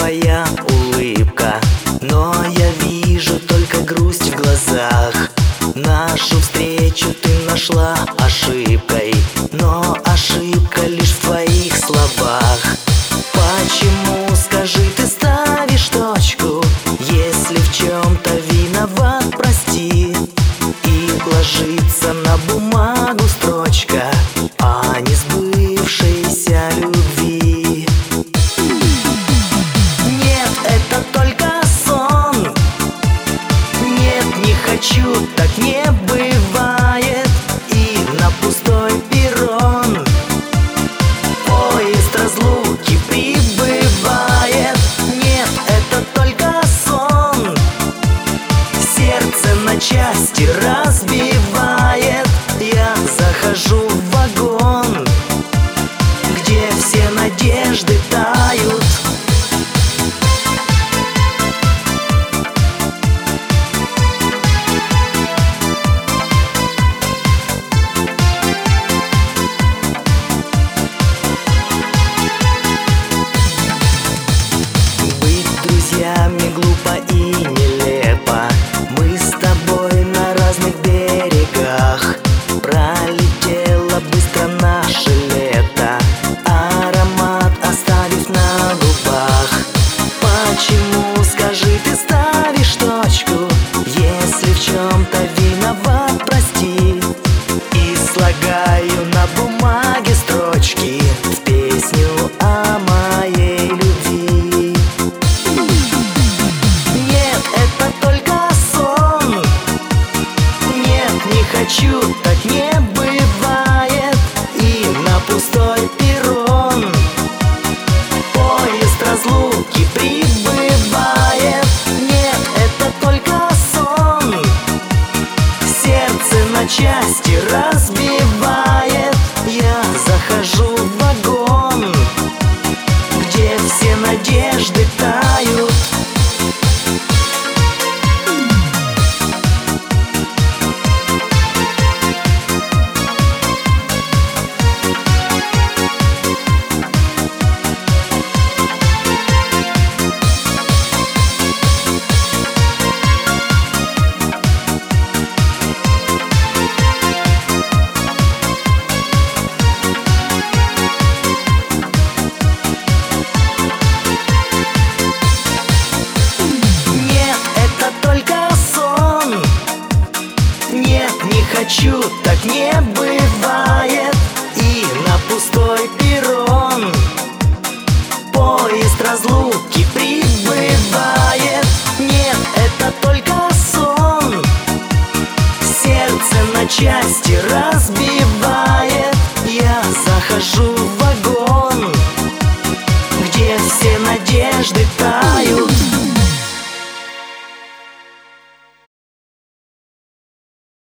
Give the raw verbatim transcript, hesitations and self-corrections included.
твоя улыбка, но я вижу только грусть в глазах. Нашу встречу ты нашла ошибкой, но ошибка лишь в твоих словах. Почему, скажи, ты ставишь точку, если в чем-то виноват, прости? И ложится на бумагу строчка о несбывшейся любви. Нет, это только сон. Нет, не хочу, так не бывает. И на пустой перрон поезд разлуки прибывает. Нет, это только сон. Сердце на части разбивает. Я захожу в вагон, где все надежды тают. Друзьями глупо и нелепо. Мы с тобой на разных берегах. Пролетело быстро наше лето, аромат оставив на губах. Почему, скажи, ты ставишь точку, если в чем-то виноват, прости? И слагаю на бумаге строчки в песню о моей любви. Хочу, так не бывает. И на пустой перрон поезд разлуки прибывает. Нет, это только сон. Сердце на части разбивает. Я захожу в вагон, где все надежды тают. Хочу, так не бывает. И на пустой перрон поезд разлуки прибывает. Нет, это только сон. Сердце на части разбивает. Я захожу в вагон, где все надежды